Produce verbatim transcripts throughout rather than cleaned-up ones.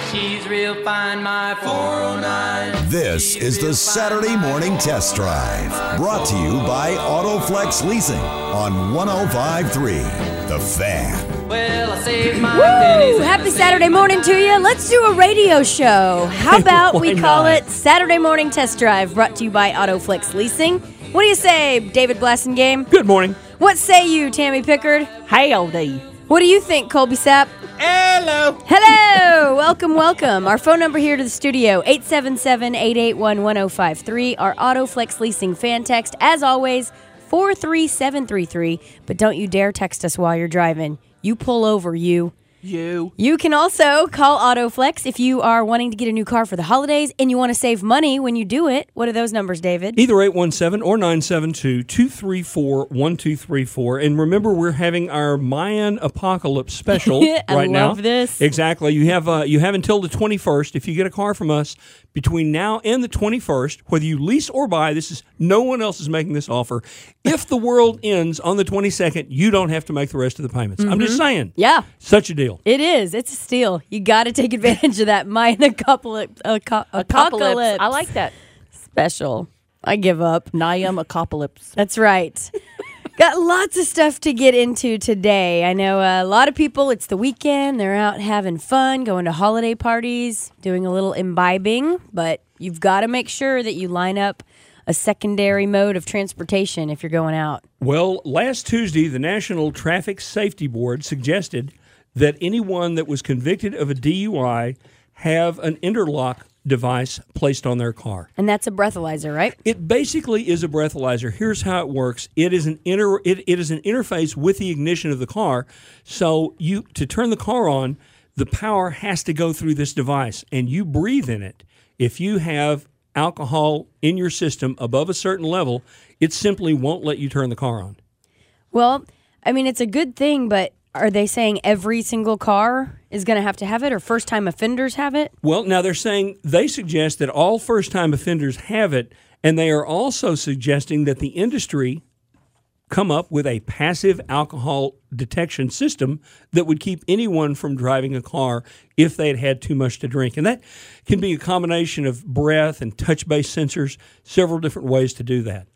she's real fine, my four oh nine. This is the Saturday Morning Test Drive, brought to you by AutoFlex Leasing on one oh five point three The Fan. Well, I saved my Woo! pennies. Happy Saturday morning to you. Let's do a radio show. How about we call not? it Saturday Morning Test Drive, brought to you by AutoFlex Leasing. What do you say, David Blassingame? Good morning. What say you, Tammy Pickard? Howdy. What do you think, Colby Sapp? Hello. Hello! Welcome, welcome. Our phone number here to the studio, eight seven seven, eight eight one, one oh five three. Our AutoFlex Leasing fan text, as always, four three seven three three. But don't you dare text us while you're driving. You pull over, you. You. You can also call AutoFlex if you are wanting to get a new car for the holidays and you want to save money when you do it. What are those numbers, David? Either eight one seven or nine seven two, two three four, one two three four. And remember, we're having our Mayan Apocalypse special I right now. love this. Exactly. You have uh, you have until the twenty-first. If you get a car from us between now and the twenty-first, whether you lease or buy, this is no one else is making this offer. If the world ends on the twenty-second, you don't have to make the rest of the payments. I'm just saying. Yeah. Such a deal. It is. It's a steal. You got to take advantage of that Mayan apocalypse, aco- apocalypse I like that. special. I give up. Niam Apocalypse. That's right. Got lots of stuff to get into today. I know a lot of people, it's the weekend. They're out having fun, going to holiday parties, doing a little imbibing. But you've got to make sure that you line up a secondary mode of transportation if you're going out. Well, last Tuesday, the National Traffic Safety Board suggested that anyone that was convicted of a D U I have an interlock device placed on their car. And that's a breathalyzer, right? It basically is a breathalyzer. Here's how it works. It is an inter it, it is an interface with the ignition of the car. So you to turn the car on, the power has to go through this device and you breathe in it. If you have alcohol in your system above a certain level, it simply won't let you turn the car on. Well, I mean, it's a good thing, but are they saying every single car is going to have to have it, or first-time offenders have it? Well, now they're saying they suggest that all first-time offenders have it, and they are also suggesting that the industry come up with a passive alcohol detection system that would keep anyone from driving a car if they had had too much to drink. And that can be a combination of breath and touch-based sensors, several different ways to do that.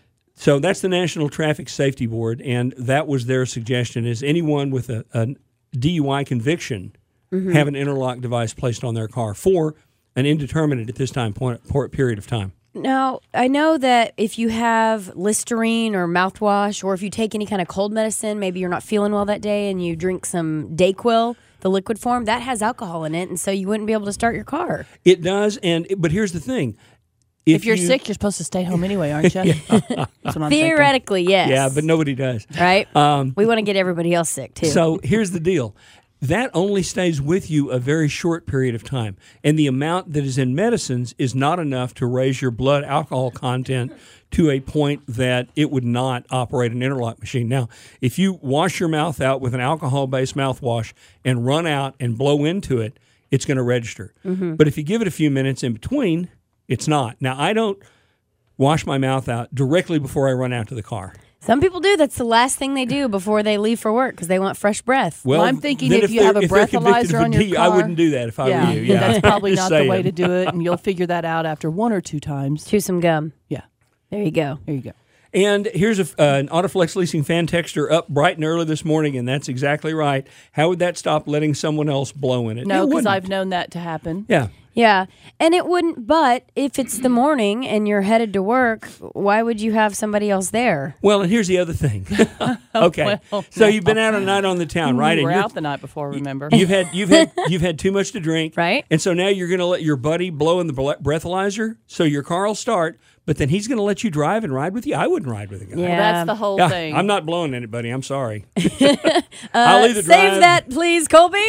So that's the National Traffic Safety Board, and that was their suggestion, is anyone with a, a D U I conviction mm-hmm. have an interlock device placed on their car for an indeterminate at this time point, period of time. Now, I know that if you have Listerine or mouthwash, or if you take any kind of cold medicine, maybe you're not feeling well that day and you drink some Dayquil, the liquid form, that has alcohol in it, and so you wouldn't be able to start your car. It does, and but here's the thing. If, if you're you, sick, you're supposed to stay home anyway, aren't you? That's what I'm Theoretically, thinking. yes. Yeah, but nobody does. Right? Um, we want to get everybody else sick, too. So here's the deal. That only stays with you a very short period of time. And the amount that is in medicines is not enough to raise your blood alcohol content to a point that it would not operate an interlock machine. Now, if you wash your mouth out with an alcohol-based mouthwash and run out and blow into it, it's going to register. Mm-hmm. But if you give it a few minutes in between, it's not. Now, I don't wash my mouth out directly before I run out to the car. Some people do. That's the last thing they do before they leave for work because they want fresh breath. Well, well I'm thinking if, if you have a breathalyzer on your D, car. I wouldn't do that if I yeah, were you. Yeah, that's probably not saying. the way to do it, and you'll figure that out after one or two times. Chew some gum. Yeah. There you go. There you go. And here's a, uh, an AutoFlex Leasing fan texter up bright and early this morning, and that's exactly right. How would that stop letting someone else blow in it? No, because it I've known that to happen. Yeah. Yeah, and it wouldn't, but if it's the morning and you're headed to work, why would you have somebody else there? Well, and here's the other thing. Okay, well, so you've been out a night on the town, right? We were and out the night before, remember? You've had you've had you've had too much to drink, right? And so now you're going to let your buddy blow in the breathalyzer, so your car will start, but then he's going to let you drive and ride with you. I wouldn't ride with a guy. Yeah, well, that's the whole yeah, thing. I'm not blowing anybody. I'm sorry. uh, I'll either save drive. that, please, Colby.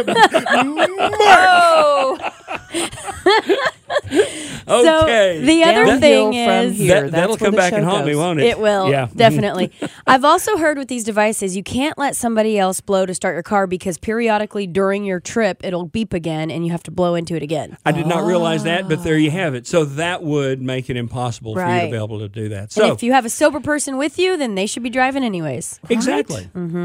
No. Okay. So the other Downhill thing from is here. that, that'll That's where come the back show and haunt me, goes. won't it? It will, Yeah. definitely. I've also heard with these devices, you can't let somebody else blow to start your car because periodically during your trip, it'll beep again and you have to blow into it again. I did not realize that, but there you have it. So that would make it impossible for you Right. to be able to do that. And So if you have a sober person with you, then they should be driving anyways. exactly. Mm-hmm.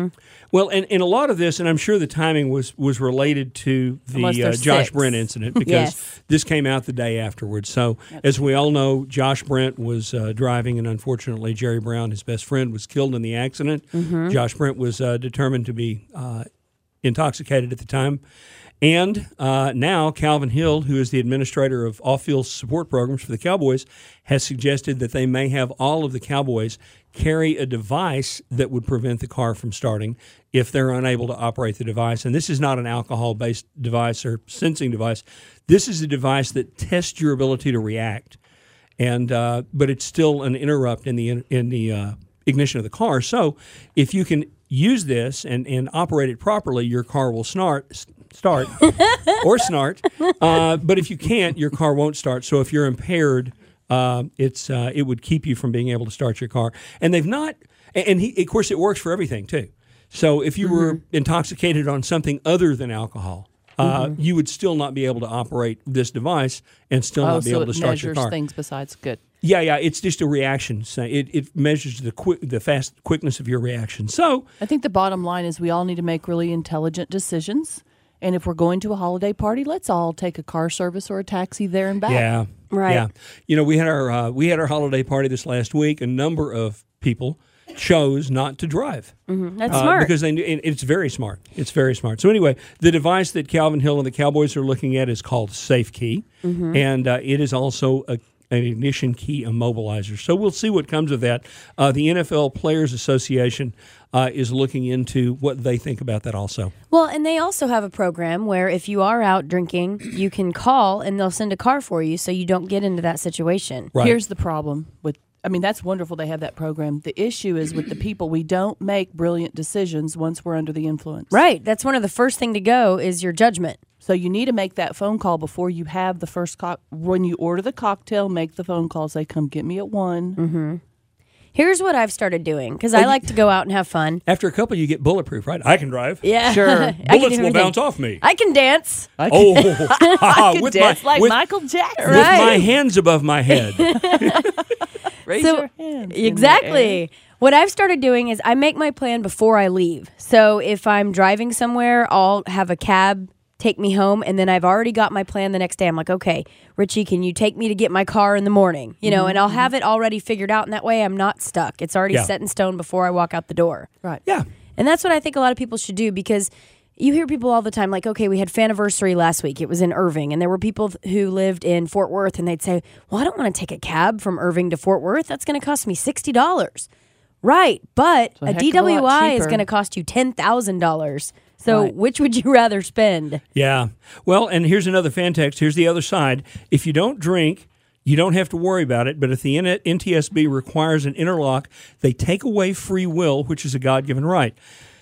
Well, and, and a lot of this, and I'm sure the timing was, was related to Unless the they're uh, Josh six. Brent incident because Yes. this came out the day afterwards. So, as we all know, Josh Brent was uh, driving, and unfortunately, Jerry Brown, his best friend, was killed in the accident. Josh Brent was uh, determined to be uh, intoxicated at the time. And uh, now Calvin Hill, who is the administrator of off-field support programs for the Cowboys, has suggested that they may have all of the Cowboys carry a device that would prevent the car from starting if they're unable to operate the device. And this is not an alcohol-based device or sensing device. This is a device that tests your ability to react. And uh, but it's still an interrupt in the in the uh, ignition of the car. So if you can use this and, and operate it properly, your car will snart, start or snart. Uh, but if you can't, your car won't start. So if you're impaired, uh, it's uh, it would keep you from being able to start your car. And they've not, and he, of course, it works for everything too. So if you mm-hmm. were intoxicated on something other than alcohol, uh, mm-hmm. you would still not be able to operate this device and still oh, not be so able to start your car. It measures things besides good. Yeah, yeah, it's just a reaction. So it, it measures the quick, the fast quickness of your reaction. So I think the bottom line is we all need to make really intelligent decisions. And if we're going to a holiday party, let's all take a car service or a taxi there and back. yeah, Right. Yeah, you know, we had our uh, we had our holiday party this last week. A number of people chose not to drive. Mm-hmm. That's uh, smart. because they knew, and it's very smart. It's very smart. So anyway, the device that Calvin Hill and the Cowboys are looking at is called SafeKey, Mm-hmm. and uh, it is also a an ignition key immobilizer. So we'll see what comes of that. Uh, the N F L Players Association uh, is looking into what they think about that also. Well, and they also have a program where if you are out drinking, you can call and they'll send a car for you so you don't get into that situation. Right. Here's the problem with, I mean, that's wonderful they have that program. The issue is with the people, we don't make brilliant decisions once we're under the influence. Right. That's one of the first thing to go is your judgment. So you need to make that phone call before you have the first cock. When you order the cocktail, make the phone call. Say, come get me at one. Mm-hmm. Here's what I've started doing because I like to go out and have fun. After a couple, you get bulletproof, right? I can drive. Yeah. Sure. I can do Bullets will everything. bounce off me. I can dance. I Oh, I could with dance my, like with, Michael Jackson. with Right. my hands above my head. Raise So- your hands. in the air. Exactly. What I've started doing is I make my plan before I leave. So if I'm driving somewhere, I'll have a cab take me home, and then I've already got my plan the next day. I'm like, okay, Richie, can you take me to get my car in the morning? You know, Mm-hmm. and I'll have it already figured out, and that way I'm not stuck. It's already Yeah. set in stone before I walk out the door. Right. Yeah. And that's what I think a lot of people should do because you hear people all the time like, okay, we had Faniversary last week. It was in Irving, and there were people th- who lived in Fort Worth, and they'd say, well, I don't want to take a cab from Irving to Fort Worth. That's going to cost me sixty dollars. Right, but So a a heck of a lot D W I is cheaper. going to cost you ten thousand dollars. So Right. which would you rather spend? Yeah. Well, and here's another fan text. Here's the other side. If you don't drink, you don't have to worry about it. But if the N T S B requires an interlock, they take away free will, which is a God-given right.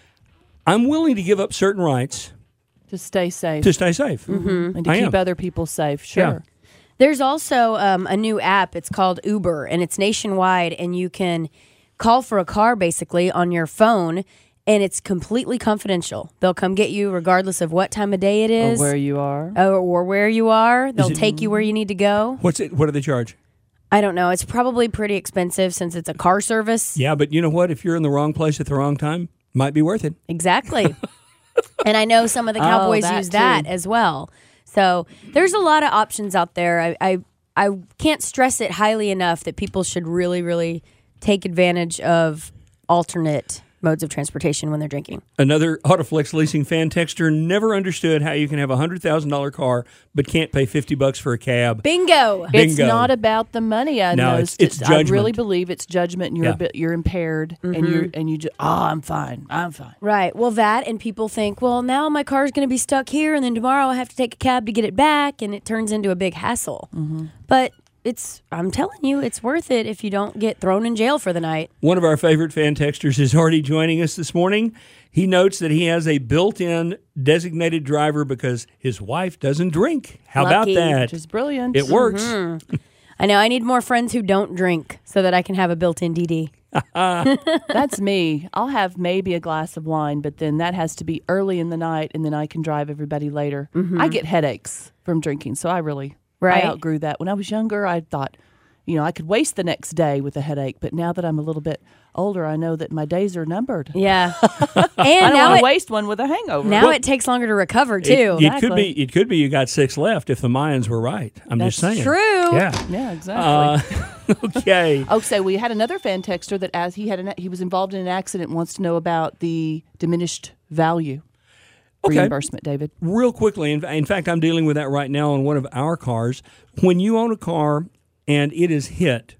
I'm willing to give up certain rights To stay safe. to stay safe. and to I keep am. other people safe. Sure. Yeah. There's also um, a new app. It's called Uber, and it's nationwide, and you can call for a car basically on your phone, and it's completely confidential. They'll come get you regardless of what time of day it Or is. where you are. or, or where you are. They'll it- take you where you need to go. What's it? What do they charge? I don't know. It's probably pretty expensive since it's a car service. Yeah, but you know what? If you're in the wrong place at the wrong time, might be worth it. Exactly. And I know some of the Oh, Cowboys that use that too. as well. So there's a lot of options out there. I, I I can't stress it highly enough that people should really, really take advantage of alternate modes of transportation when they're drinking. Another Autoflex leasing fan texter never understood how you can have a hundred thousand dollar car but can't pay fifty bucks for a cab. Bingo. It's Bingo. not about the money. I No, know. it's- it's I really judgment. believe it's judgment, and you're Yeah. a bit, you're impaired, and you're and you just oh, I'm fine, I'm fine. Right. Well, that and people think, well, now my car's going to be stuck here, and then tomorrow I have to take a cab to get it back, and it turns into a big hassle. But it's, I'm telling you, it's worth it if you don't get thrown in jail for the night. One of our favorite fan texters is already joining us this morning. He notes that he has a built-in designated driver because his wife doesn't drink. How Lucky. about that? Which is brilliant. It works. I know I need more friends who don't drink so that I can have a built-in D D. That's me. I'll have maybe a glass of wine, but then that has to be early in the night, and then I can drive everybody later. I get headaches from drinking, so I really Right. I outgrew that. When I was younger, I thought you know, I could waste the next day with a headache. But now that I'm a little bit older, I know that my days are numbered. Yeah. I And don't now want it, to waste one with a hangover. now it takes longer to recover, too. It, it could Exactly. be. It could be you got six left if the Mayans were right. I'm just That's saying. true. Yeah. yeah, exactly. Uh, okay. Oh, so we had another fan texter that as he had an, he was involved in an accident wants to know about the diminished value Okay. reimbursement, David. Real quickly, in, in fact, I'm dealing with that right now on one of our cars. When you own a car and it is hit,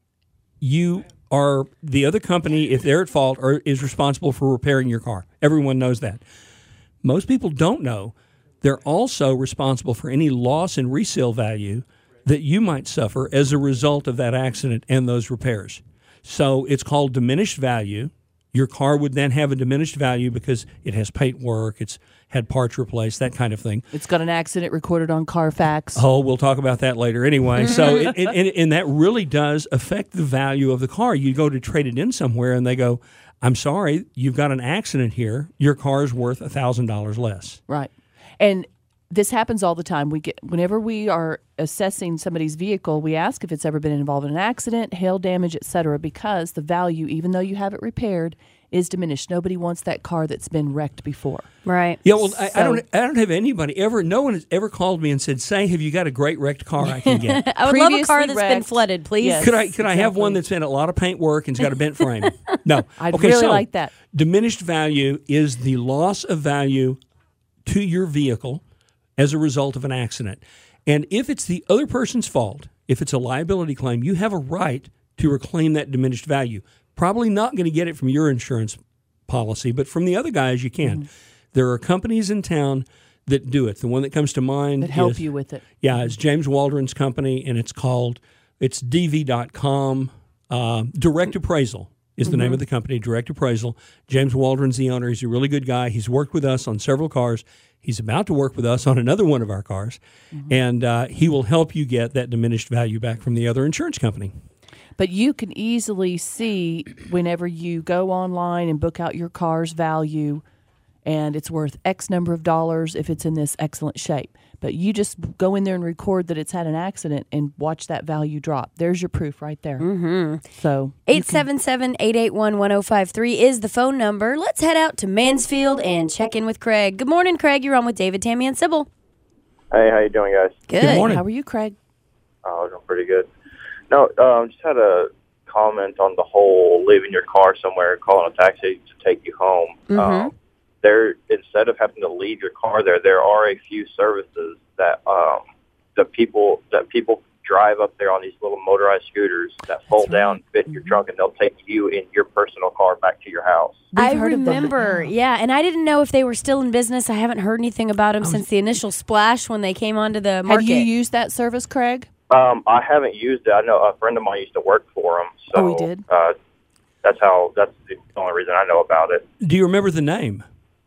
you are the other company, if they're at fault, or is responsible for repairing your car. Everyone knows that. Most people don't know they're also responsible for any loss in resale value that you might suffer as a result of that accident and those repairs. So it's called diminished value. Your car would then have a diminished value because it has paint work, it's had parts replaced, that kind of thing. It's got an accident recorded on Carfax. Oh, we'll talk about that later anyway. So, it, it, and, and that really does affect the value of the car. You go to trade it in somewhere and they go, I'm sorry, you've got an accident here. Your car's worth one thousand dollars less. Right. And this happens all the time. We get whenever we are assessing somebody's vehicle, we ask if it's ever been involved in an accident, hail damage, et cetera, because the value, even though you have it repaired, is diminished. Nobody wants that car that's been wrecked before. Right. Yeah, well, I, I So- don't. I don't have anybody ever. No one has ever called me and said, "Say, have you got a great wrecked car I can get?" I would love a car Previously that's been wrecked. flooded, please. Yes. Could I? Could I have exactly. one that's been a lot of paint work and's got a bent frame? No. I'd okay, really so like that. Diminished value is the loss of value to your vehicle as a result of an accident, and if it's the other person's fault, if it's a liability claim, you have a right to reclaim that diminished value. Probably not going to get it from your insurance policy, but from the other guys you can. Mm-hmm. There are companies in town that do it. The one that comes to mind That help is, you with it. Yeah, it's James Waldron's company, and it's called, it's D V dot com. Uh, Direct Appraisal is the name of the company, Direct Appraisal. James Waldron's the owner. He's a really good guy. He's worked with us on several cars. He's about to work with us on another one of our cars, and uh, he will help you get that diminished value back from the other insurance company. But you can easily see whenever you go online and book out your car's value and it's worth X number of dollars if it's in this excellent shape. But you just go in there and record that it's had an accident and watch that value drop. There's your proof right there. Mm-hmm. So eight seven seven, eight eight one, one oh five three is the phone number. Let's head out to Mansfield and check in with Craig. Good morning, Craig. You're on with David, Tammy, and Sybil. Hey, how you doing, guys? Good. Good morning. how are you, Craig? Oh, I'm doing pretty good. No, um, just had a comment on the whole leaving your car somewhere, calling a taxi to take you home. Mm-hmm. Um, there, instead of having to leave your car there, there are a few services that um, the people that people drive up there on these little motorized scooters that fold down, fit in your trunk, and they'll take you in your personal car back to your house. We've I heard of them, remember, but yeah, and I didn't know if they were still in business. I haven't heard anything about them since the initial splash when they came onto the market. Have you used that service, Craig? Um, I haven't used it. I know a friend of mine used to work for them. So, Oh, he did? Uh, that's how. That's the only reason I know about it. Do you remember the name?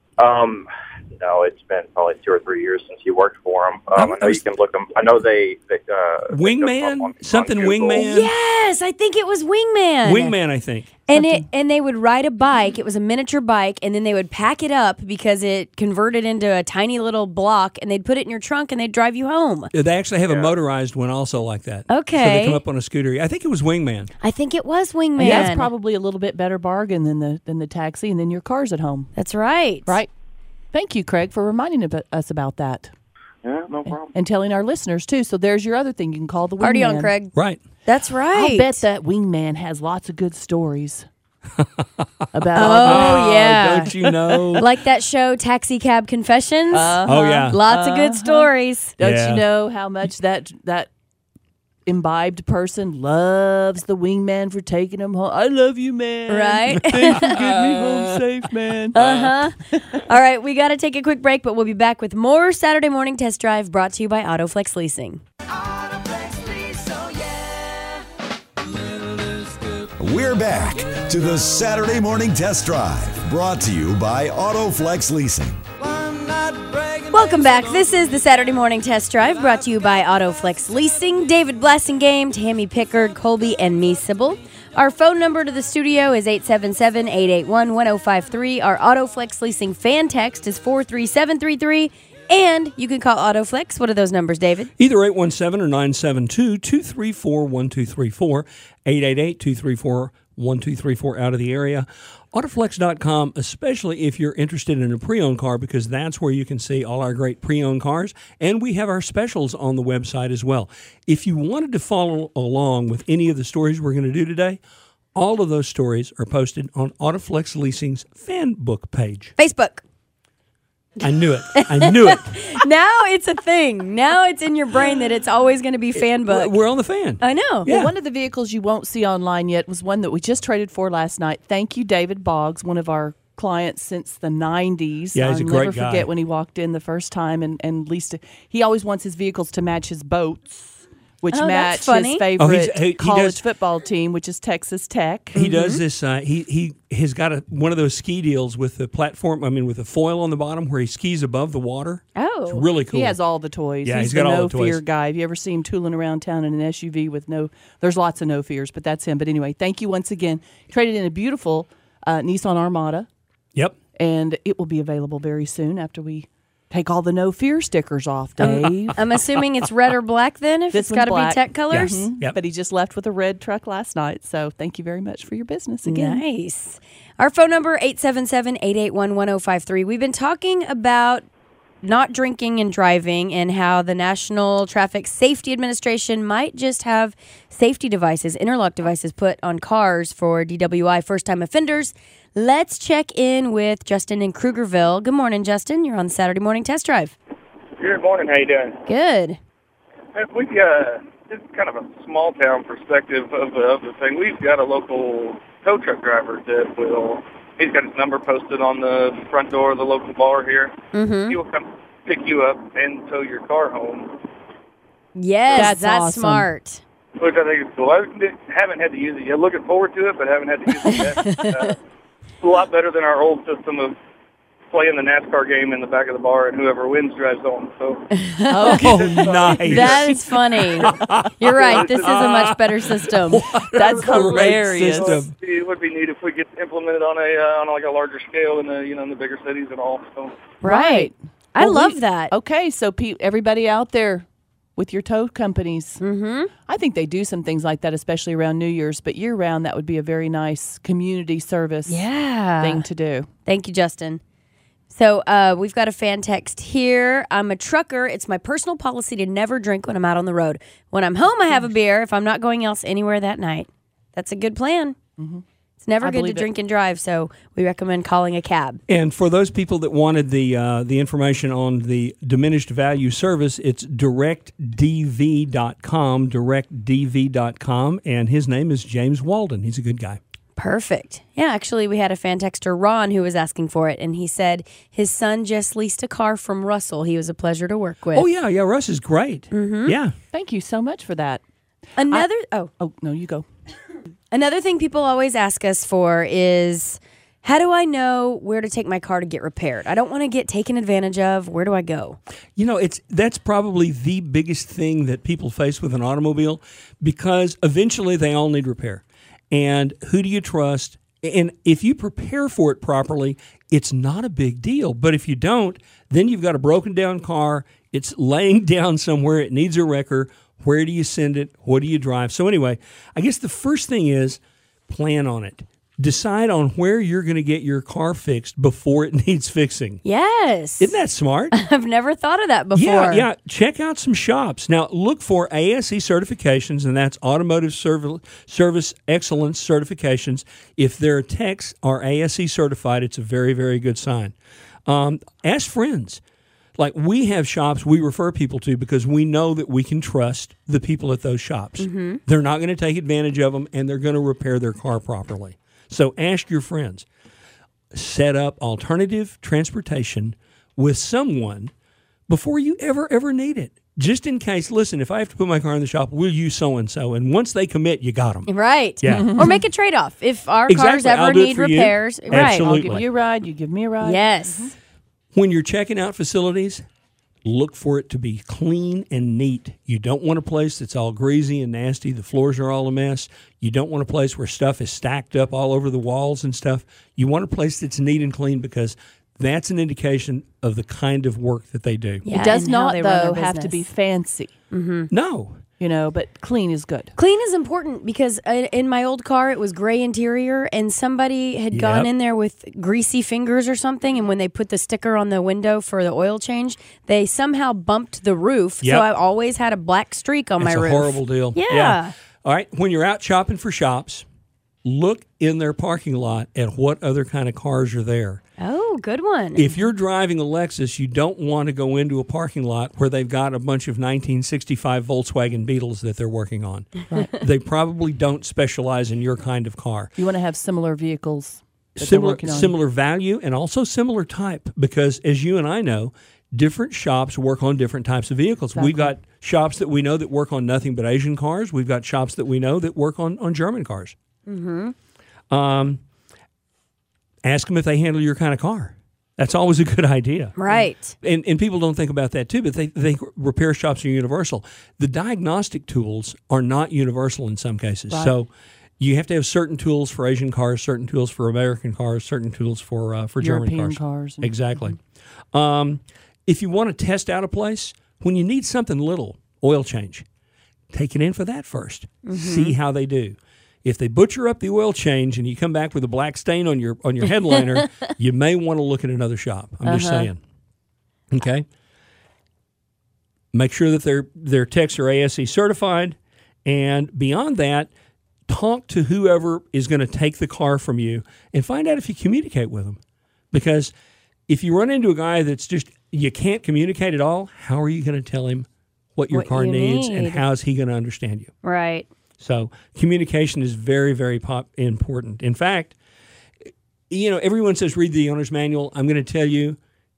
Um, no, it's been probably two or three years since he worked for them. Um, I know you can look them. I know they. they uh, Wingman? they on- Something on Google. Wingman? Yes, I think it was Wingman. Wingman, I think. And it and they would ride a bike. It was a miniature bike, and then they would pack it up because it converted into a tiny little block, and they'd put it in your trunk, and they'd drive you home. They actually have a motorized one also like that. So Okay. they come up on a scooter. I think it was Wingman. I think it was Wingman. Yeah, that's probably a little bit better bargain than the than the taxi, and then your car's at home. That's right. Right. Thank you, Craig, for reminding ab- us about that Yeah, no problem. and telling our listeners, too. So there's your other thing. You can call the wingman. Party on, Craig. Right. That's right. I'll bet that wingman has lots of good stories about Oh, yeah. Don't you know? Like that show, Taxi Cab Confessions. Oh, yeah. Lots of good stories. Don't Yeah. you know how much that that imbibed person loves the wingman for taking him home? I love you, man. Right? Thanks for getting me home safe, man. Uh huh. All right, we got to take a quick break, but we'll be back with more Saturday Morning Test Drive brought to you by AutoFlex Leasing. We're back to the Saturday Morning Test Drive, brought to you by AutoFlex Leasing. Welcome back. This is the Saturday Morning Test Drive brought to you by AutoFlex Leasing. David Blassingame, Tammy Pickard, Colby, and me, Sybil. Our phone number to the studio is eight seven seven, eight eight one, one oh five three. Our AutoFlex Leasing fan text is four three seven three three. And you can call AutoFlex. What are those numbers, David? Either eight one seven or nine seven two, two three four, one two three four, eight eight eight, two three four, one two three four out of the area. Autoflex dot com, especially if you're interested in a pre-owned car, because that's where you can see all our great pre-owned cars. And we have our specials on the website as well. If you wanted to follow along with any of the stories we're going to do today, all of those stories are posted on Autoflex Leasing's fan book page. Facebook. I knew it. I knew it. Now it's a thing. Now it's in your brain that it's always going to be fan book. We're on the fan. I know. Yeah. Well, one of the vehicles you won't see online yet was one that we just traded for last night. Thank you, David Boggs, one of our clients since the nineties. Yeah, he's I'll a great never guy. forget when he walked in the first time, and, and at least he always wants his vehicles to match his boats, which Oh, match that's funny. his Oh, favorite he's- he- he college does- football team, which is Texas Tech. He does this. Uh, he he has got a, one of those ski deals with the platform. I mean, with the foil on the bottom where he skis above the water. Oh. It's really cool. He has all the toys. Yeah, he's, he's got the all no the toys. fear guy. Have you ever seen him tooling around town in an S U V with no? There's lots of no fears, but that's him. But anyway, thank you once again. Traded in a beautiful uh, Nissan Armada, Yep. and it will be available very soon after we take all the no fear stickers off, Dave. I'm assuming it's red or black then, if This it's got to one's be black. tech colors. Yes. Yep. But he just left with a red truck last night, so thank you very much for your business again. Nice. Our phone number, eight seven seven, eight eight one, one oh five three. We've been talking about not drinking and driving and how the National Traffic Safety Administration might just have safety devices, interlock devices put on cars for D W I first-time offenders. Let's check in with Justin in Krugerville. Good morning, Justin. You're on Saturday Morning Test Drive. Good morning. How you doing? Good. If we uh, this is kind of a small town perspective of the, of the thing. We've got a local tow truck driver that will. He's got his number posted on the front door of the local bar here. Mm-hmm. He will come pick you up and tow your car home, Yes, That's that's, awesome. smart. which I think is cool. I haven't had to use it yet. Looking forward to it, but haven't had to use it yet. uh, it's a lot better than our old system of playing the NASCAR game in the back of the bar and whoever wins drives home. So Oh, nice. That is funny. You're right. This is a much better system. That's Great hilarious. system. it would be neat if we get implemented on a uh, on like a larger scale in the you know in the bigger cities and all. So. Right. I Well, love we- that. Okay, so pe- everybody out there with your tow companies, Mm-hmm. I think they do some things like that, especially around New Year's. But year round, that would be a very nice community service Yeah. thing to do. Thank you, Justin. So uh, we've got a fan text here. I'm a trucker. It's my personal policy to never drink when I'm out on the road. When I'm home, I have a beer if I'm not going else anywhere that night. That's a good plan. Mm-hmm. It's never I good to believe it. drink and drive, so we recommend calling a cab. And for those people that wanted the uh, the information on the diminished value service, it's direct d v dot com, direct d v dot com, and his name is James Walden. He's a good guy. Perfect. Yeah, actually, we had a fan texter, Ron, who was asking for it, and he said his son just leased a car from Russell. He was a pleasure to work with. Oh, yeah, yeah, Russ is great. Mm-hmm. Yeah. Thank you so much for that. Another, oh, Oh, no, you go. Another thing people always ask us for is, how do I know where to take my car to get repaired? I don't want to get taken advantage of. Where do I go? You know, it's that's probably the biggest thing that people face with an automobile, because eventually they all need repair. And who do you trust? And if you prepare for it properly, it's not a big deal. But if you don't, then you've got a broken down car. It's laying down somewhere. It needs a wrecker. Where do you send it? What do you drive? So anyway, I guess the first thing is plan on it. Decide on where you're going to get your car fixed before it needs fixing. Yes. Isn't that smart? I've never thought of that before. Yeah, yeah. Check out some shops. Now, look for A S E certifications, and that's Automotive Serv- Service Excellence certifications. If their techs are A S E certified, it's a very, very good sign. Um, ask friends. Like, we have shops we refer people to because we know that we can trust the people at those shops. Mm-hmm. They're not going to take advantage of them, and they're going to repair their car properly. So ask your friends. Set up alternative transportation with someone before you ever, ever need it. Just in case, listen, if I have to put my car in the shop, we'll use so-and-so. And once they commit, you got them. Right. Yeah. Or make a trade-off. If our Exactly. cars ever I'll do it need for you. repairs. Right. Absolutely. I'll give you a ride. You give me a ride. Yes. When you're checking out facilities, look for it to be clean and neat. You don't want a place that's all greasy and nasty. The floors are all a mess. You don't want a place where stuff is stacked up all over the walls and stuff. You want a place that's neat and clean, because that's an indication of the kind of work that they do. Yeah, it does and how not, they run though, their have to be business. fancy, No. you know, but clean is good. Clean is important because uh, in my old car, it was gray interior, and somebody had Yep. gone in there with greasy fingers or something, and when they put the sticker on the window for the oil change, they somehow bumped the roof, Yep. so I always had a black streak on It's my a roof. horrible deal. Yeah. All right. When you're out shopping for shops, look in their parking lot at what other kind of cars are there. Oh, good one. If you're driving a Lexus, you don't want to go into a parking lot where they've got a bunch of nineteen sixty-five Volkswagen Beetles that they're working on. They probably don't specialize in your kind of car. You want to have similar vehicles that they're Similar, working on. similar value and also similar type because, as you and I know, different shops work on different types of vehicles. We've got shops that we know that work on nothing but Asian cars. We've got shops that we know that work on, on German cars. Mm-hmm. Um, ask them if they handle your kind of car. That's always a good idea. right. And, and people don't think about that too, but they they think repair shops are universal. The diagnostic tools are not universal in some cases. So you have to have certain tools for Asian cars, certain tools for American cars, certain tools for uh, for German European cars. cars and- Exactly. Um, if you want to test out a place, when you need something little, oil change, take it in for that first. See how they do. If they butcher up the oil change and you come back with a black stain on your on your headliner, you may want to look at another shop. I'm just saying. Okay. Make sure that their their techs are A S E certified, and beyond that, talk to whoever is going to take the car from you and find out if you communicate with them. Because if you run into a guy that's just you can't communicate at all, how are you going to tell him what your What car you needs and need. how is he going to understand you? Right. So communication is very, very pop- important. In fact, you know, everyone says read the owner's manual. I'm going to tell you,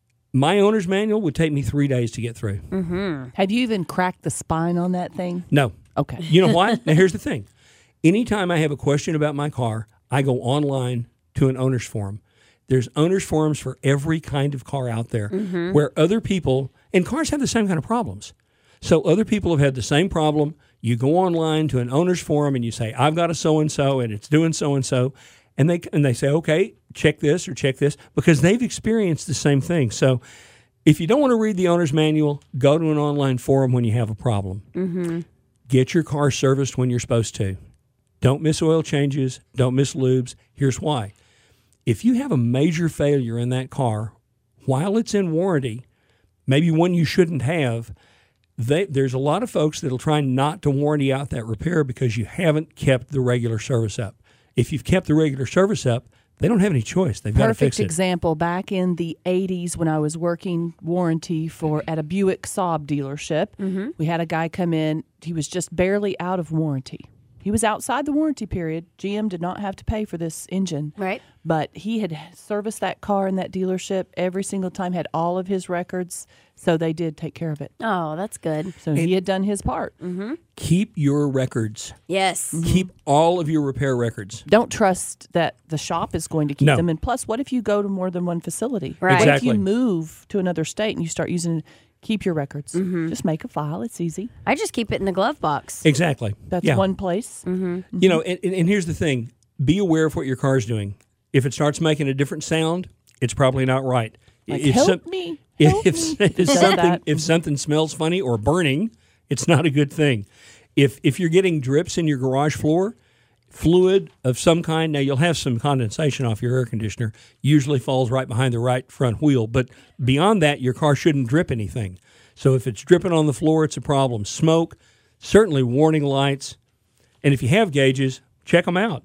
my owner's manual would take me three days to get through. Have you even cracked the spine on that thing? No. Okay. You know why? Now, here's the thing. Anytime I have a question about my car, I go online to an owner's forum. There's owner's forums for every kind of car out there where other people, and cars have the same kind of problems. So other people have had the same problem. You go online to an owner's forum and you say, I've got a so-and-so and it's doing so-and-so. And they, and they say, okay, check this or check this because they've experienced the same thing. So if you don't want to read the owner's manual, go to an online forum when you have a problem. Mm-hmm. Get your car serviced when you're supposed to. Don't miss oil changes. Don't miss lubes. Here's why. If you have a major failure in that car while it's in warranty, maybe one you shouldn't have, They, there's a lot of folks that'll try not to warranty out that repair because you haven't kept the regular service up. If you've kept the regular service up, they don't have any choice. They've got to Perfect fix it. example. Back in the eighties, when I was working warranty for at a Buick Saab dealership, we had a guy come in. He was just barely out of warranty. He was outside the warranty period. G M did not have to pay for this engine. Right. But he had serviced that car in that dealership every single time, had all of his records, so they did take care of it. Oh, that's good. So he had done his part. Keep your records. Yes. Keep all of your repair records. Don't trust that the shop is going to keep No. them. And plus, what if you go to more than one facility? Right. What if Exactly. you move to another state and you start using, keep your records. Just make a file. It's easy. I just keep it in the glove box. Exactly. That's Yeah. one place. You know, and, and here's the thing. Be aware of what your car's doing. If it starts making a different sound, it's probably not right. Like, if help some- me. If, Help if, me. if Said something that. if something smells funny or burning, it's not a good thing. If if you're getting drips in your garage floor, fluid of some kind, now you'll have some condensation off your air conditioner, usually falls right behind the right front wheel. But beyond that, your car shouldn't drip anything. So if it's dripping on the floor, it's a problem. Smoke, certainly warning lights. And if you have gauges, check them out.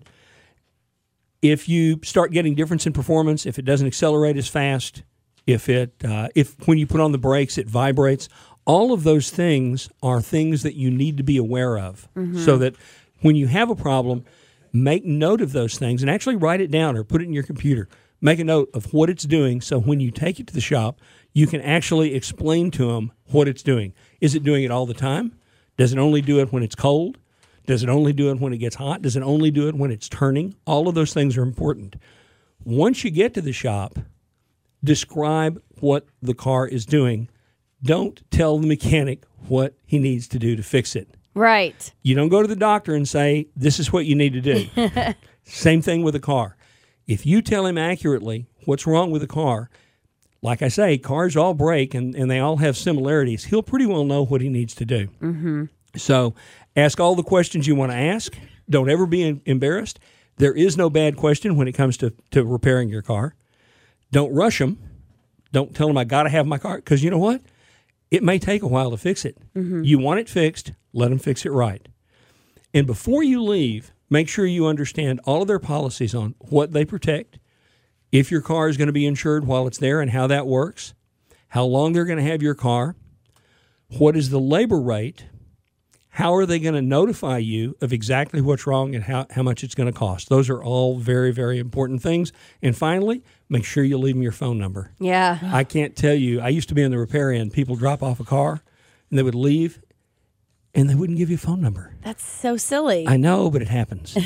If you start getting difference in performance, if it doesn't accelerate as fast, if it uh, if when you put on the brakes it vibrates, all of those things are things that you need to be aware of, so that when you have a problem, make note of those things and actually write it down or put it in your computer. Make a note of what it's doing, so when you take it to the shop, you can actually explain to them what it's doing. Is it doing it all the time? Does it only do it when it's cold? Does it only do it when it gets hot? Does it only do it when it's turning? All of those things are important. Once you get to the shop, describe what the car is doing. Don't tell the mechanic what he needs to do to fix it. Right. You don't go to the doctor and say, this is what you need to do. Same thing with a car. If you tell him accurately what's wrong with the car, like I say, cars all break and, and they all have similarities. He'll pretty well know what he needs to do. Mm-hmm. So ask all the questions you want to ask. Don't ever be in, embarrassed. There is no bad question when it comes to, to repairing your car. Don't rush them. Don't tell them I got to have my car, because you know what? It may take a while to fix it. Mm-hmm. You want it fixed, let them fix it right. And before you leave, make sure you understand all of their policies on what they protect, if your car is going to be insured while it's there and how that works, how long they're going to have your car, what is the labor rate, how are they going to notify you of exactly what's wrong and how, how much it's going to cost. Those are all very, very important things. And finally, make sure you leave them your phone number. Yeah. I can't tell you, I used to be in the repair end. People drop off a car and they would leave and they wouldn't give you a phone number. That's so silly. I know, but it happens.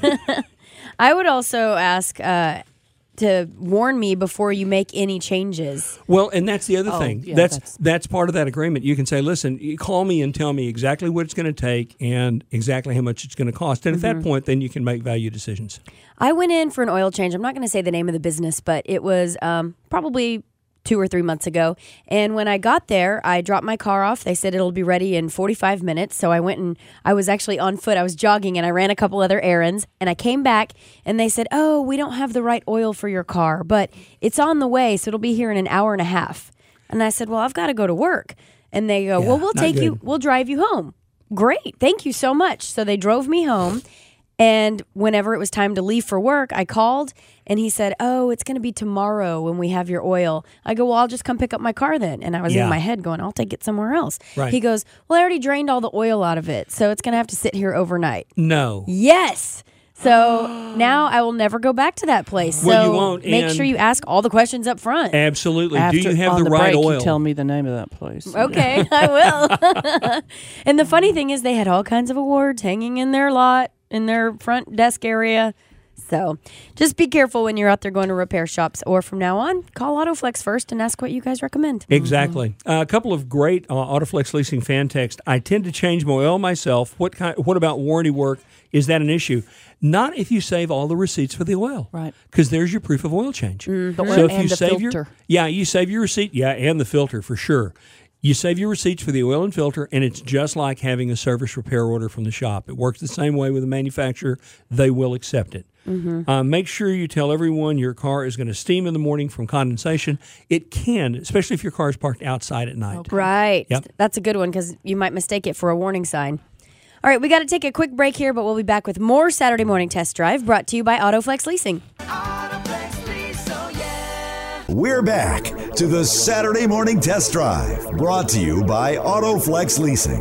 I would also ask uh, to warn me before you make any changes. Well, and that's the other Oh, thing. yeah, that's, that's- that's part of that agreement. You can say, listen, you call me and tell me exactly what it's going to take and exactly how much it's going to cost. And Mm-hmm. at that point, then you can make value decisions. I went in for an oil change. I'm not going to say the name of the business, but it was um, probably two or three months ago. And when I got there, I dropped my car off. They said it'll be ready in forty-five minutes. So I went and I was actually on foot. I was jogging and I ran a couple other errands. And I came back and they said, oh, we don't have the right oil for your car, but it's on the way. So it'll be here in an hour and a half. And I said, well, I've got to go to work. And they go, Yeah, well, we'll not take you, good. we'll drive you home. Great. Thank you so much. So they drove me home. And whenever it was time to leave for work, I called and he said, oh, it's going to be tomorrow when we have your oil. I go, well, I'll just come pick up my car then. And I was Yeah. in my head going, I'll take it somewhere else. Right. He goes, well, I already drained all the oil out of it, so it's going to have to sit here overnight. No. Yes. So now I will never go back to that place. Well, so you won't, make and- sure you ask all the questions up front. Absolutely. After, Do you have on the, the right break, oil? You tell me the name of that place. Okay, I will. And the funny thing is they had all kinds of awards hanging in their lot, in their front desk area. So just be careful when you're out there going to repair shops, or from now on, call AutoFlex first and ask what you guys recommend. Exactly. Uh, a couple of great uh, AutoFlex leasing fan text. I tend to change my oil myself. What kind? What about warranty work? Is that an issue? Not if you save all the receipts for the oil. Right. Because there's your proof of oil change. The oil So if and you the save your filter. yeah, you save your receipt, yeah, and the filter for sure. You save your receipts for the oil and filter, and it's just like having a service repair order from the shop. It works the same way with the manufacturer. They will accept it. Mm-hmm. Uh, make sure you tell everyone your car is going to steam in the morning from condensation. It can, especially if your car is parked outside at night. Right. Yep. That's a good one because you might mistake it for a warning sign. All right, we got to take a quick break here, but we'll be back with more Saturday Morning Test Drive brought to you by AutoFlex Leasing. We're back to the Saturday Morning Test Drive, brought to you by AutoFlex Leasing.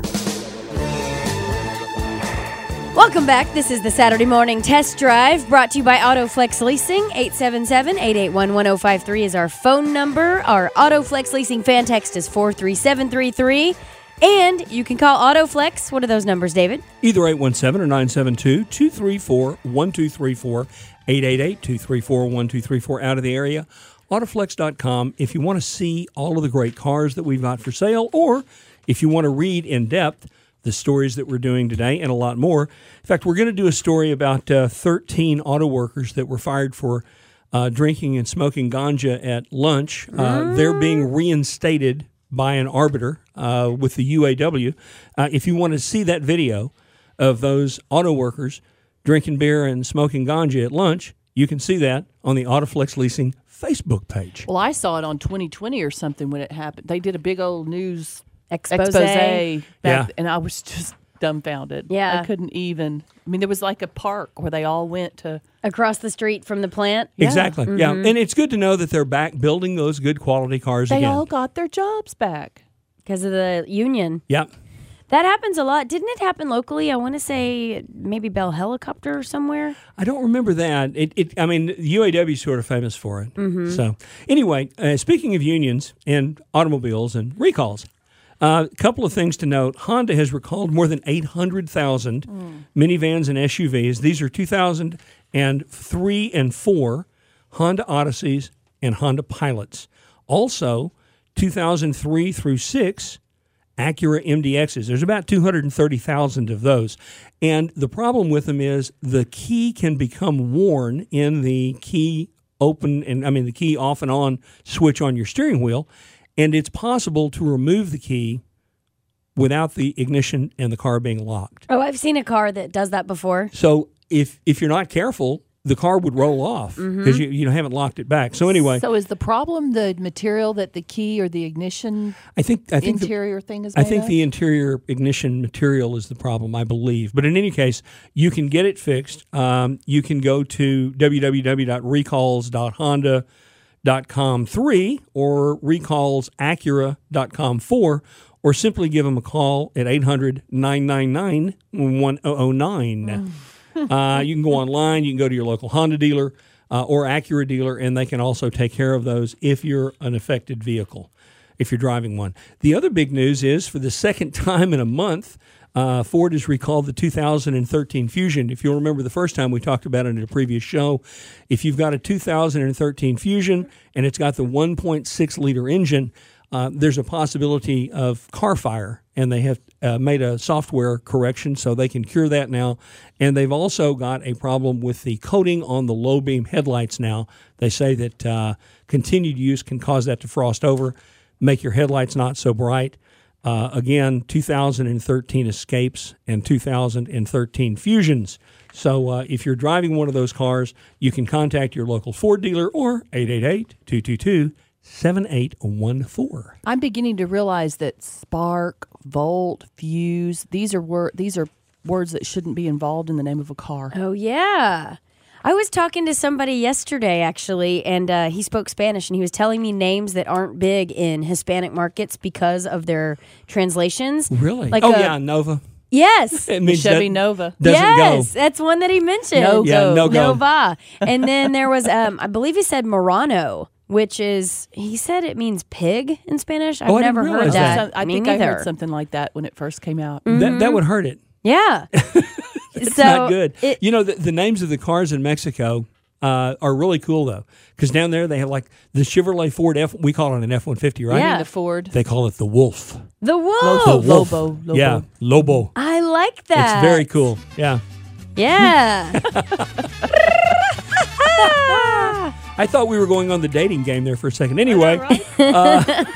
Welcome back. This is the Saturday Morning Test Drive brought to you by AutoFlex Leasing. eight seven seven, eight eight one, one oh five three is our phone number. Our AutoFlex Leasing fan text is four three seven three three. And you can call AutoFlex. What are those numbers, David? Either eight one seven or nine seven two, two three four, one two three four, eight eight eight, two three four, one two three four out of the area. Autoflex dot com if you want to see all of the great cars that we've got for sale, or if you want to read in depth the stories that we're doing today and a lot more. In fact, we're going to do a story about uh, thirteen auto workers that were fired for uh, drinking and smoking ganja at lunch. Uh, they're being reinstated by an arbiter uh, with the U A W. Uh, if you want to see that video of those auto workers drinking beer and smoking ganja at lunch, you can see that on the AutoFlex Leasing Facebook page. Well, I saw it on twenty twenty or something when it happened. They did a big old news Expose. expose, back, Yeah. and I was just dumbfounded. Yeah. I couldn't even. I mean, there was like a park where they all went to. Across the street from the plant. Yeah. Exactly. Yeah. And it's good to know that they're back building those good quality cars They again. all got their jobs back. Because of the union. Yep. That happens a lot. Didn't it happen locally? I want to say maybe Bell Helicopter or somewhere. I don't remember that. It, it I mean, U A W is sort of famous for it. Mm-hmm. So, anyway, uh, speaking of unions and automobiles and recalls, a uh, couple of things to note. Honda has recalled more than eight hundred thousand mm. minivans and S U Vs. These are two thousand three and four Honda Odysseys and Honda Pilots. Also, two thousand three through six Acura M D Xs. There's about two hundred thirty thousand of those. And the problem with them is the key can become worn in the key open and I mean the key off and on switch on your steering wheel, and it's possible to remove the key without the ignition and the car being locked. Oh, I've seen a car that does that before. So if if you're not careful, the car would roll off because you you haven't locked it back. So anyway, So is the problem the material that the key or the ignition I think I think the, interior thing is I made think of? the interior ignition material is the problem, I believe. But in any case, you can get it fixed. Um, you can go to w w w dot recalls dot honda dot com three or recalls acura dot com four, or simply give them a call at eight hundred, nine nine nine, one oh oh nine. Uh, you can go online. You can go to your local Honda dealer uh, or Acura dealer, and they can also take care of those if you're an affected vehicle, if you're driving one. The other big news is, for the second time in a month, uh, Ford has recalled the two thousand thirteen Fusion. If you'll remember the first time we talked about it in a previous show, if you've got a two thousand thirteen Fusion and it's got the one point six liter engine, uh, there's a possibility of car fire, and they have uh, made a software correction so they can cure that now. And they've also got a problem with the coating on the low beam headlights now. They say that uh, continued use can cause that to frost over, make your headlights not so bright. Uh, again, two thousand thirteen Escapes and two thousand thirteen Fusions. So uh, if you're driving one of those cars, you can contact your local Ford dealer or eight eight eight, two two two, seven eight one four. I'm beginning to realize that spark, volt, fuse, these are wor- these are words that shouldn't be involved in the name of a car. Oh, yeah. I was talking to somebody yesterday, actually, and uh, he spoke Spanish, and he was telling me names that aren't big in Hispanic markets because of their translations. Really? Like oh, a- yeah, Nova. Yes. It means Chevy that Nova. doesn't yes, go. that's one that he mentioned. No Yeah, go. no go. Nova. And then there was, um, I believe he said Murano, which is, he said it means pig in Spanish. I've Oh, I didn't never heard realize that. that. Some- I Me think I neither. heard something like that when it first came out. That, that would hurt it. Yeah. It's So not good. it- you know, the, the names of the cars in Mexico uh, are really cool, though, because down there they have like the Chevrolet Ford F. We call it an F one fifty, right? Yeah. The Ford. They call it the Wolf. The wolf. Lobo. The Wolf. Lobo, Lobo. Yeah, Lobo. I like that. It's very cool. Yeah. Yeah. I thought we were going on the dating game there for a second. Anyway. uh,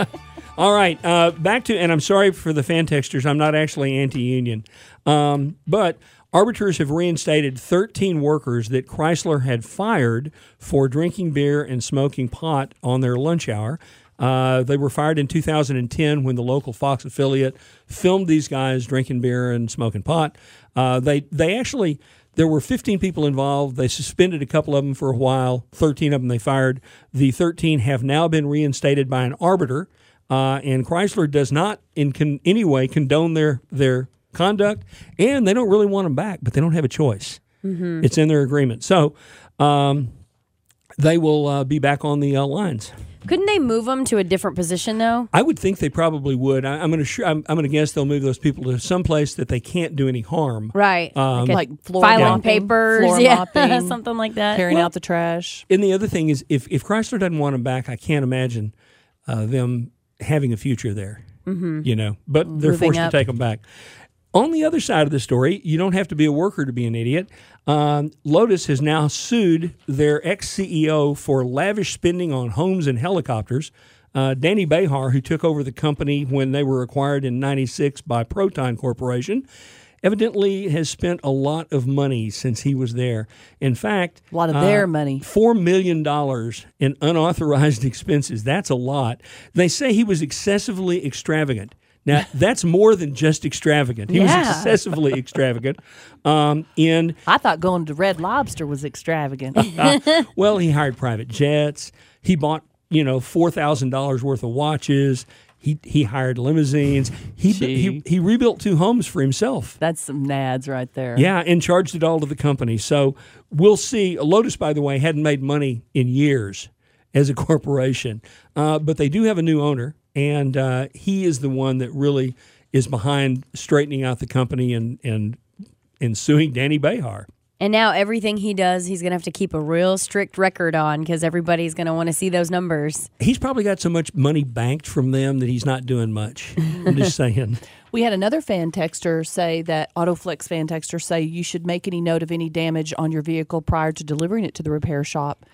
all right. Uh, back to, and I'm sorry for the fan texters. I'm not actually anti-union. Um, but arbiters have reinstated thirteen workers that Chrysler had fired for drinking beer and smoking pot on their lunch hour. Uh, they were fired in two thousand ten when the local Fox affiliate filmed these guys drinking beer and smoking pot. Uh, they they actually, there were fifteen people involved. They suspended a couple of them for a while. thirteen of them they fired. The thirteen have now been reinstated by an arbiter, uh, and Chrysler does not in con- any way condone their, their conduct, and they don't really want them back, but they don't have a choice. Mm-hmm. It's in their agreement. So um, they will uh, be back on the uh, lines. Couldn't they move them to a different position, though? I would think they probably would. I, I'm going to sh- I'm, I'm going to guess they'll move those people to some place that they can't do any harm. Right. Um, a Like floor filing mopping, papers. floor yeah. mopping, Something like that. Carrying out the trash. And the other thing is, if if Chrysler doesn't want them back, I can't imagine uh, them having a future there. Mm-hmm. You know, but they're Moving forced up. to take them back. On the other side of the story, you don't have to be a worker to be an idiot. Um, Lotus has now sued their ex-C E O for lavish spending on homes and helicopters. Uh, Danny Behar, who took over the company when they were acquired in ninety-six by Proton Corporation, evidently has spent a lot of money since he was there. In fact, A lot of their money. four million dollars in unauthorized expenses. That's a lot. They say he was excessively extravagant. Now, that's more than just extravagant. He Yeah. was excessively extravagant. Um, in I thought going to Red Lobster was extravagant. well, he hired private jets. He bought, you know, four thousand dollars worth of watches. He he hired limousines. He, he Gee. he rebuilt two homes for himself. That's some nads right there. Yeah, and charged it all to the company. So we'll see. Lotus, by the way, hadn't made money in years as a corporation, uh, but they do have a new owner, and uh, he is the one that really is behind straightening out the company and and and suing Danny Behar. And now everything he does, he's going to have to keep a real strict record on because everybody's going to want to see those numbers. He's probably got so much money banked from them that he's not doing much. I'm just saying. We had another fan texter say that, AutoFlex fan texter say you should make any note of any damage on your vehicle prior to delivering it to the repair shop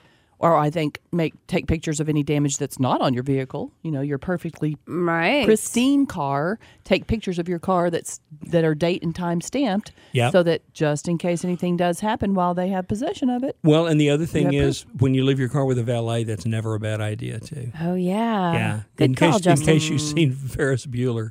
or I think make take pictures of any damage that's not on your vehicle. You know, your perfectly Right. pristine car. Take pictures of your car that's that are date and time stamped, Yep. so that just in case anything does happen while they have possession of it. Well, and the other thing Yeah, is, when you leave your car with a valet, that's never a bad idea, too. Oh, yeah. Yeah. Good in call, case, Justin. In case you've seen Ferris Bueller.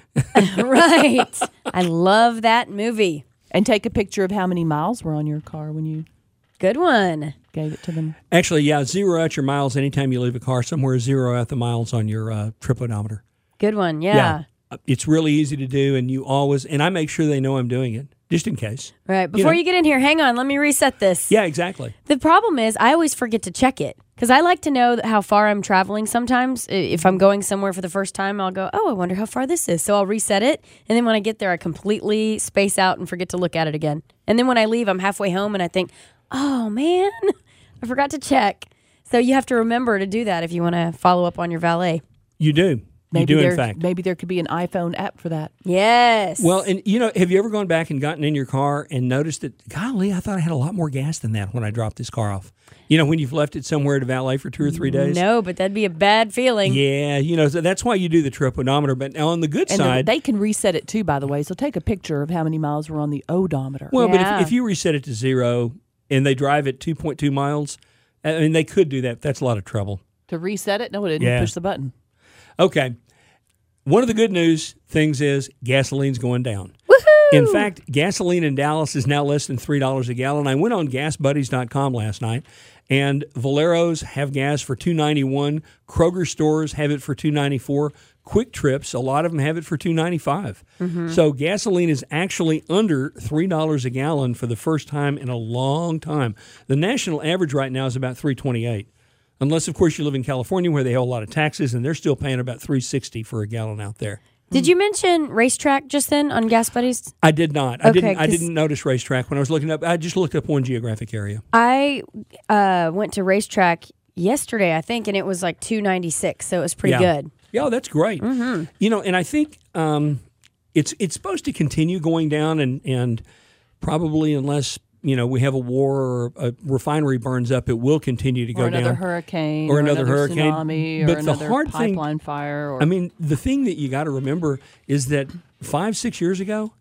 Right. I love that movie. And take a picture of how many miles were on your car when you Good one. gave it to them. Actually, yeah, zero out your miles anytime you leave a car somewhere. Zero out the miles on your uh, trip odometer. Good one. Yeah. Uh, It's really easy to do, and you always, and I make sure they know I'm doing it, just in case. Right. Before know. you get in here, hang on. Let me reset this. Yeah, exactly. The problem is I always forget to check it because I like to know how far I'm traveling sometimes. I- If I'm going somewhere for the first time, I'll go, oh, I wonder how far this is. So I'll reset it. And then when I get there, I completely space out and forget to look at it again. And then when I leave, I'm halfway home and I think, oh, man, I forgot to check. So you have to remember to do that if you want to follow up on your valet. You do. You Maybe do, there, in fact. maybe there could be an iPhone app for that. Yes. Well, and you know, have you ever gone back and gotten in your car and noticed that, golly, I thought I had a lot more gas than that when I dropped this car off? You know, when you've left it somewhere to valet for two or three days? No, but that'd be a bad feeling. Yeah, you know, so that's why you do the trip odometer. But now on the good And the- side, they can reset it too, by the way. So take a picture of how many miles were on the odometer. well, but Yeah. if, if you reset it to zero and they drive at two point two miles, I mean, they could do that. That's a lot of trouble. To reset it? No, it didn't. Yeah. Push the button. Okay. One of the good news things is gasoline's going down. In fact, gasoline in Dallas is now less than three dollars a gallon. I went on gas buddies dot com last night, and Valero's have gas for two ninety-one. Kroger stores have it for two ninety-four. Quick Trips, a lot of them have it for two ninety-five. So gasoline is actually under three dollars a gallon for the first time in a long time. The national average right now is about three twenty-eight. Unless, of course, you live in California where they have a lot of taxes, and they're still paying about three sixty for a gallon out there. Did you mention Racetrack just then on Gas Buddies? I did not. I Okay, didn't. I 'cause- didn't notice Racetrack when I was looking up. I just looked up one geographic area. I uh, went to Racetrack yesterday, I think, and it was like two ninety-six, so it was pretty Yeah. good. Yeah, that's great. Mm-hmm. You know, and I think um, it's it's supposed to continue going down, and and probably unless you know we have a war or a refinery burns up, it will continue to go Or another down. hurricane. Or another hurricane. tsunami. Or But the another hard thing- pipeline fire. Or I mean, the thing that you got to remember is that five six years ago,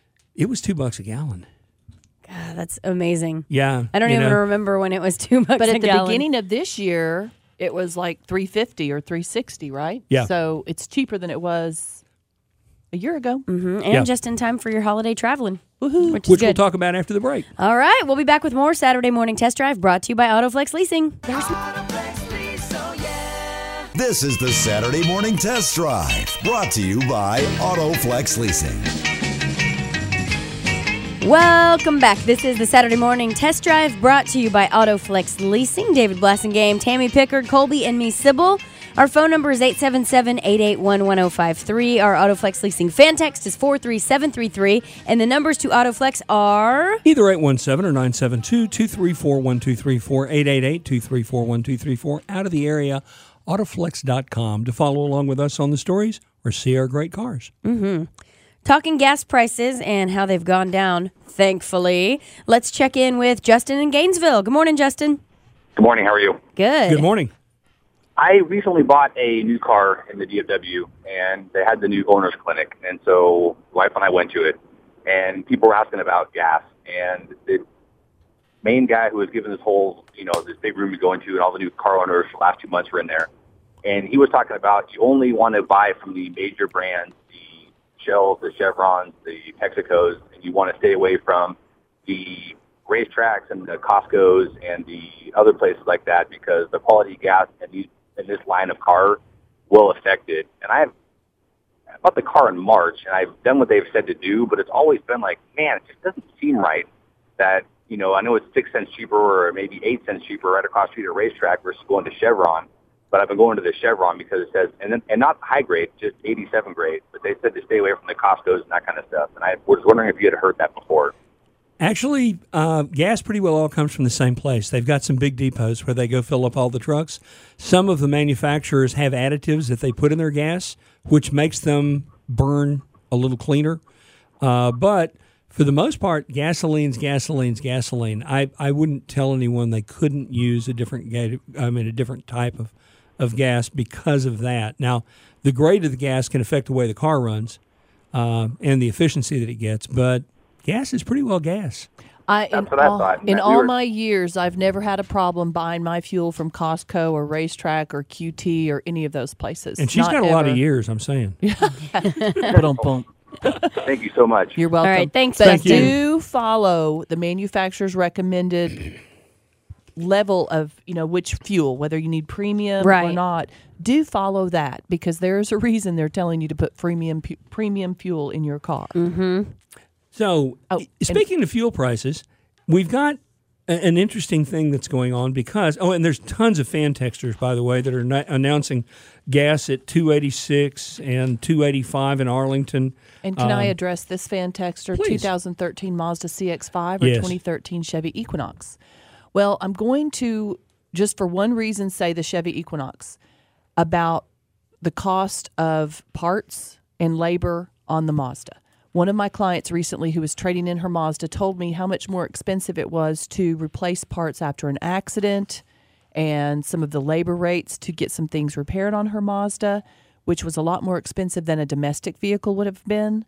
it was two bucks a gallon. God, that's amazing. Yeah, I don't you even know. remember when it was two bucks But a at the gallon. beginning of this year, it was like three fifty or three sixty, right? Yeah. So it's cheaper than it was a year ago. Mhm, and Yeah. just in time for your holiday traveling, Woohoo. which is Which we'll good. talk about after the break. All right, we'll be back with more Saturday Morning Test Drive brought to you by Autoflex Leasing. This is the Saturday Morning Test Drive, brought to you by Autoflex Leasing. Welcome back. This is the Saturday Morning Test Drive brought to you by Autoflex Leasing. David Blassingame, Tammy Pickard, Colby, and me, Sybil. Our phone number is eight seven seven, eight eight one, one zero five three. Our Autoflex Leasing fan text is four three seven three three. And the numbers to Autoflex are... Either eight one seven or nine seven two, two three four, one two three four, eight eight eight, two three four, one two three four. Out of the area, autoflex dot com to follow along with us on the stories or see our great cars. Talking gas prices and how they've gone down, thankfully. Let's check in with Justin in Gainesville. Good morning, Justin. Good morning. How are you? Good. Good morning. I recently bought a new car in the D F W, and they had the new owner's clinic. And so wife and I went to it, and people were asking about gas. And the main guy who was given this whole, you know, this big room to go into, and all the new car owners for the last two months were in there. And he was talking about you only want to buy from the major brands, the Shells, the Chevrons, the Texacos, and you want to stay away from the racetracks and the Costcos and the other places like that because the quality of gas in, these, in this line of car will affect it. And I have I bought the car in March, and I've done what they've said to do, but it's always been like, man, it just doesn't seem right that, you know, I know it's six cents cheaper or maybe eight cents cheaper right across the street at a racetrack versus going to Chevron. But I've been going to the Chevron because it says, and then, and not high grade, just eighty-seven grade. But they said to stay away from the Costcos and that kind of stuff. And I was wondering if you had heard that before. Actually, uh, gas pretty well all comes from the same place. They've got some big depots where they go fill up all the trucks. Some of the manufacturers have additives that they put in their gas, which makes them burn a little cleaner. Uh, but For the most part, gasoline's gasoline's gasoline. I, I wouldn't tell anyone they couldn't use a different ga- I mean a different type of, of gas because of that. Now, the grade of the gas can affect the way the car runs uh, and the efficiency that it gets, but gas is pretty well gas. I, in That's what I all, thought. in We all were- my years, I've never had a problem buying my fuel from Costco or Racetrack or Q T or any of those places. And she's Not got a lot of ever. years, I'm saying. Ba-dum-bum. Thank you so much. You're welcome. All right, thanks, But Thank you. do follow the manufacturer's recommended level of, you know, which fuel, whether you need premium or Right. not. Do follow that because there's a reason they're telling you to put premium pu- premium fuel in your car. So, Oh, i- speaking of fuel prices, we've got a- an interesting thing that's going on because oh, and there's tons of fan texters, by the way, that are not announcing gas at two eighty-six and two eighty-five in Arlington. And can I Um, address this fan texter? please. twenty thirteen Mazda C X five or Yes. twenty thirteen Chevy Equinox? Well, I'm going to just for one reason say the Chevy Equinox about the cost of parts and labor on the Mazda. One of my clients recently who was trading in her Mazda told me how much more expensive it was to replace parts after an accident and some of the labor rates to get some things repaired on her Mazda, which was a lot more expensive than a domestic vehicle would have been.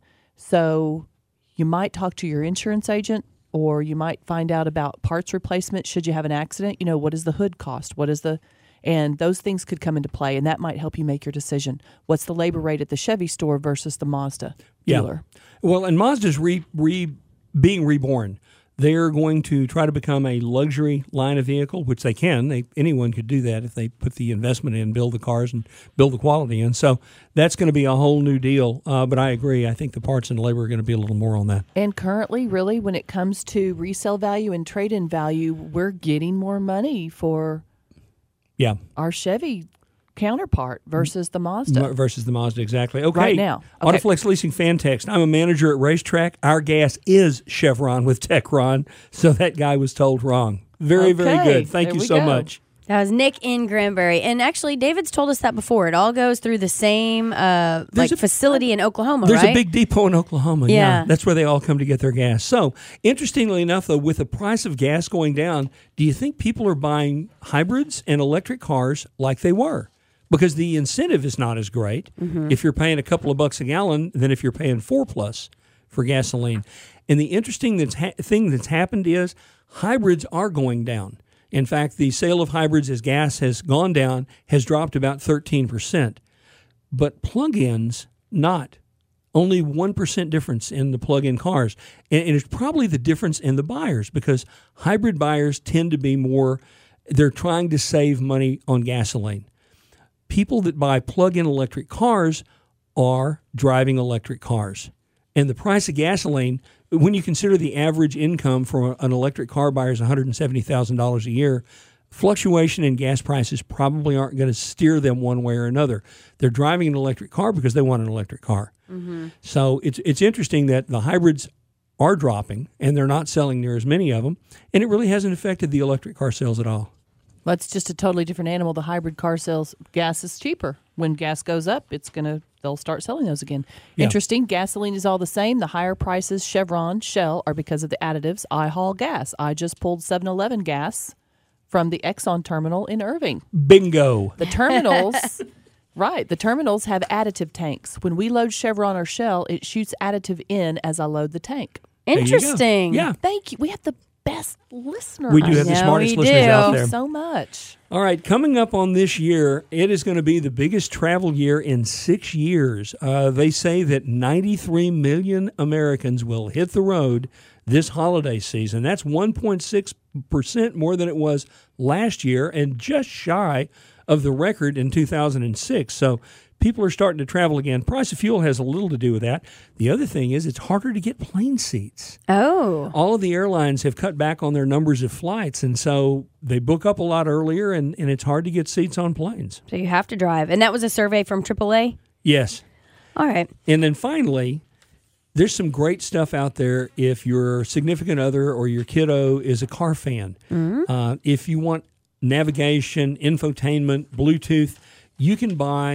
So you might talk to your insurance agent or you might find out about parts replacement should you have an accident. You know, what does the hood cost? What is the and those things could come into play, and that might help you make your decision. What's the labor rate at the Chevy store versus the Mazda dealer? Yeah. Well, and Mazda's re, re, being reborn. They're going to try to become a luxury line of vehicle, which they can. They anyone could do that if they put the investment in, build the cars, and build the quality in. So that's going to be a whole new deal. Uh, but I agree. I think the parts and labor are going to be a little more on that. And currently, really, when it comes to resale value and trade-in value, we're getting more money for Yeah. our Chevy counterpart versus the Mazda. M- versus the Mazda, exactly. Okay. Right now. Okay. Autoflex Leasing fan text. I'm a manager at Racetrack. Our gas is Chevron with Techron, so that guy was told wrong. Very, very Okay, good. Thank there you we so go. much. That was Nick in Granbury. And actually, David's told us that before. It all goes through the same uh, There's like a- facility in Oklahoma, There's right? a big depot in Oklahoma. Yeah. Yeah. That's where they all come to get their gas. So, interestingly enough, though, with the price of gas going down, do you think people are buying hybrids and electric cars like they were? Because the incentive is not as great if you're paying a couple of bucks a gallon than if you're paying four plus for gasoline. And the interesting that's ha- thing that's happened is hybrids are going down. In fact, the sale of hybrids as gas has gone down has dropped about thirteen percent. But plug-ins, not. Only one percent difference in the plug-in cars. And, and it's probably the difference in the buyers because hybrid buyers tend to be more, they're trying to save money on gasoline. People that buy plug-in electric cars are driving electric cars. And the price of gasoline, when you consider the average income for an electric car buyer is one hundred seventy thousand dollars a year, fluctuation in gas prices probably aren't going to steer them one way or another. They're driving an electric car because they want an electric car. Mm-hmm. So it's it's interesting that the hybrids are dropping and they're not selling near as many of them, and it really hasn't affected the electric car sales at all. Well, it's just a totally different animal. The hybrid car sales gas is cheaper. When gas goes up, it's gonna they'll start selling those again. Yeah. Interesting. Gasoline is all the same. The higher prices, Chevron, Shell, are because of the additives. I haul gas. I just pulled seven eleven gas from the Exxon terminal in Irving. Bingo. The terminals, right? The terminals have additive tanks. When we load Chevron or Shell, it shoots additive in as I load the tank. There you go. Interesting. Yeah. Thank you. We have the best listeners. We do have the know smartest we listeners do. out Thank there. you so much. All right, coming up on this year, it is going to be the biggest travel year in six years. Uh, they say that ninety-three million Americans will hit the road this holiday season. That's one point six percent more than it was last year and just shy of the record in two thousand six. So people are starting to travel again. Price of fuel has a little to do with that. The other thing is it's harder to get plane seats. Oh. All of the airlines have cut back on their numbers of flights, and so they book up a lot earlier, and, and it's hard to get seats on planes. So you have to drive. And that was a survey from triple A? Yes. All right. And then finally, there's some great stuff out there if your significant other or your kiddo is a car fan. Uh, if you want navigation, infotainment, Bluetooth, you can buy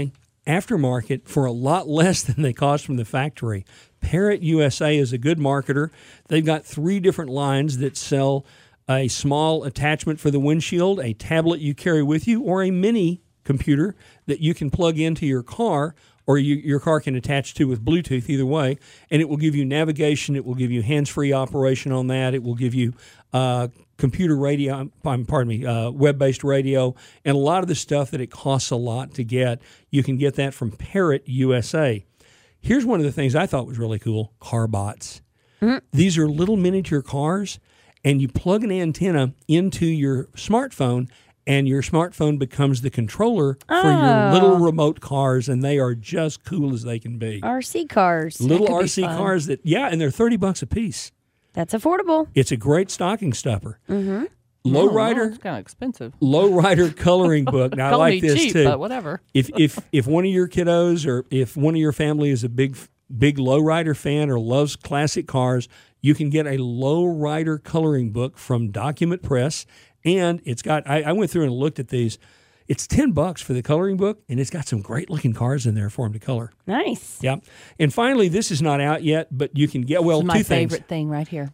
aftermarket for a lot less than they cost from the factory. Parrot U S A is a good marketer. They've got three different lines that sell a small attachment for the windshield, a tablet you carry with you, or a mini computer that you can plug into your car, or you, your car can attach to with Bluetooth, either way, and it will give you navigation, it will give you hands-free operation on that, it will give you uh, computer radio, pardon me, uh, web-based radio, and a lot of the stuff that it costs a lot to get. You can get that from Parrot U S A. Here's one of the things I thought was really cool, CarBots. Mm-hmm. These are little miniature cars, and you plug an antenna into your smartphone, and your smartphone becomes the controller oh. for your little remote cars, and they are just cool as they can be. R C cars. Little R C cars that, yeah, and they're thirty bucks a piece. That's affordable. It's a great stocking stuffer. Mm-hmm. Lowrider. Oh, it's kind of expensive. Lowrider coloring book. Now, I like this cheap, too. But whatever. If if if one of your kiddos or if one of your family is a big big lowrider fan or loves classic cars, you can get a lowrider coloring book from Document Press. And it's got, I, I went through and looked at these. It's ten bucks for the coloring book, and it's got some great looking cars in there for them to color. Nice. Yeah. And finally, this is not out yet, but you can get, well, this is two my things. favorite thing right here.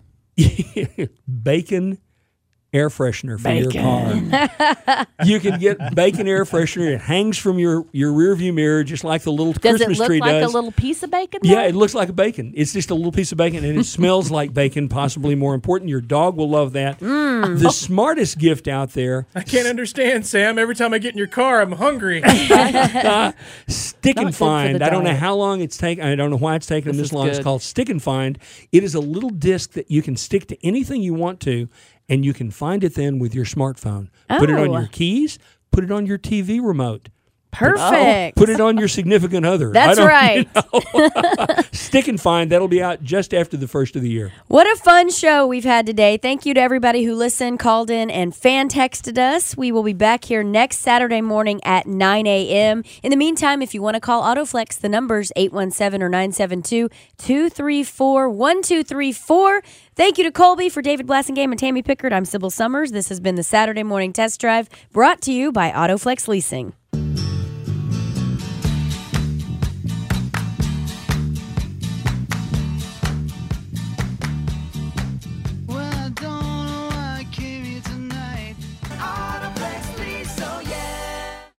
Bacon air freshener for bacon. your car. You can get bacon air freshener. It hangs from your, your rear view mirror just like the little does Christmas it tree look like does. a little piece of bacon? Though? Yeah, it looks like a bacon. It's just a little piece of bacon, and it smells like bacon, possibly more important. Your dog will love that. Mm. The smartest gift out there. I can't understand, Sam. Every time I get in your car, I'm hungry. uh, Stick Not and good for Find. the I don't know diet. how long it's taken. I don't know why it's taken them This this is long. It's good. called Stick and Find. It is a little disc that you can stick to anything you want to, and you can find it then with your smartphone. Put it on Oh. your keys. Put it on your T V remote. Perfect. Put it on your significant other. That's I don't- right. you know. Stick and Find. That'll be out just after the first of the year. What a fun show we've had today. Thank you to everybody who listened, called in, and fan texted us. We will be back here next Saturday morning at nine a.m. In the meantime, if you want to call AutoFlex, the number's eight one seven or nine seven two, two three four, one two three four. Thank you to Colby, for David Blassingame and Tammy Pickard. I'm Sybil Summers. This has been the Saturday Morning Test Drive, brought to you by AutoFlex Leasing.